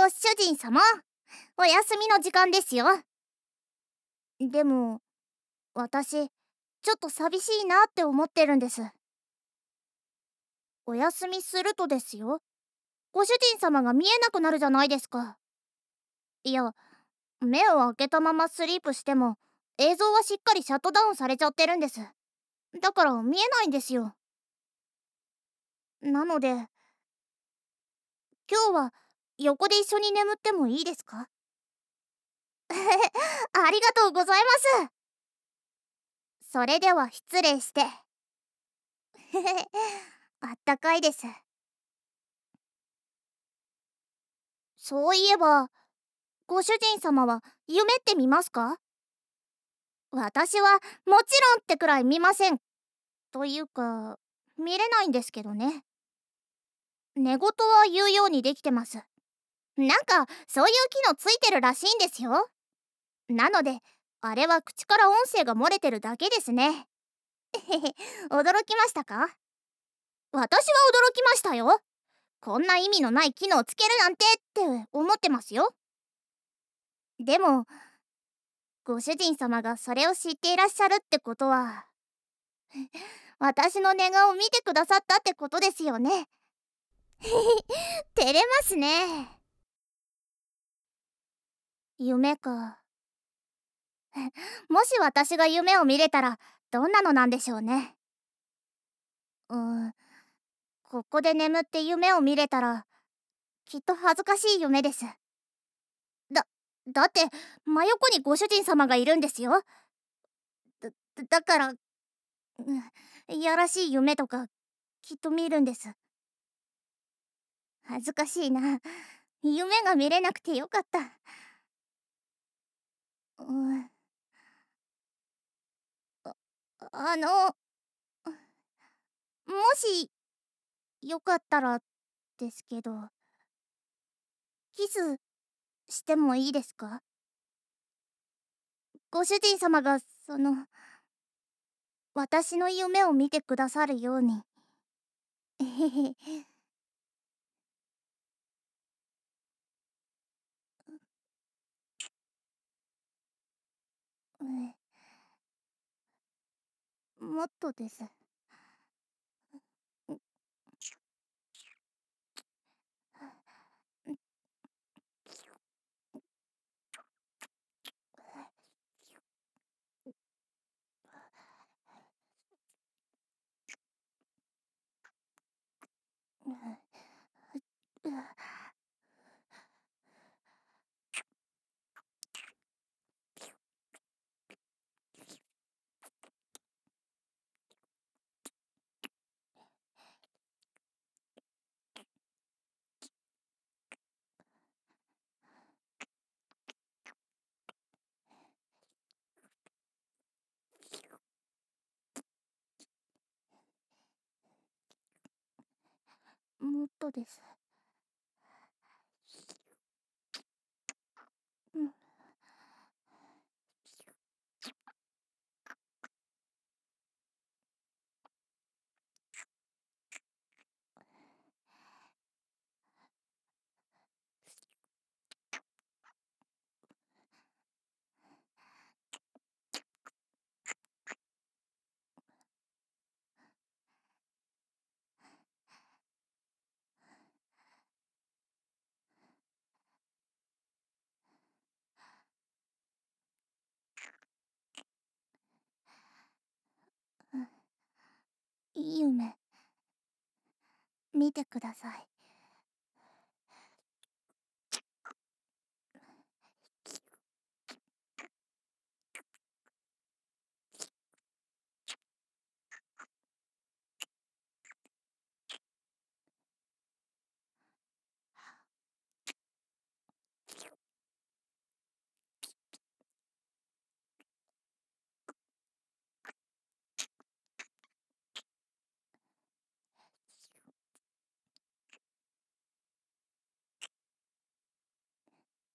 ご主人様、お休みの時間ですよ。でも、私、ちょっと寂しいなって思ってるんです。お休みするとですよ、ご主人様が見えなくなるじゃないですか。いや、目を開けたままスリープしても、映像はしっかりシャットダウンされちゃってるんです。だから見えないんですよ。なので、今日は横で一緒に眠ってもいいですか？ありがとうございます。それでは失礼して。あったかいです。そういえば、ご主人様は夢って見ますか？私はもちろんってくらい見ません。というか、見れないんですけどね。寝言は言うようにできてます。なんか、そういう機能ついてるらしいんですよ。なので、あれは口から音声が漏れてるだけですね。驚きましたか？私は驚きましたよ。こんな意味のない機能つけるなんてって思ってますよ。でも、ご主人様がそれを知っていらっしゃるってことは、私の寝顔を見てくださったってことですよね。照れますね。夢か。もし私が夢を見れたらどんなのなんでしょうね。うーん、ここで眠って夢を見れたらきっと恥ずかしい夢です。だ、だって真横にご主人様がいるんですよ。だから、いやらしい夢とかきっと見るんです。恥ずかしいな。夢が見れなくてよかった。うん、あの、もしよかったらですけど、キスしてもいいですか？ご主人様が私の夢を見てくださるように。えへへ。もっとです。もっとです。うん。いい夢見てください。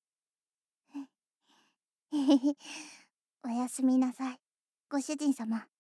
へへへ。おやすみなさい、ご主人様。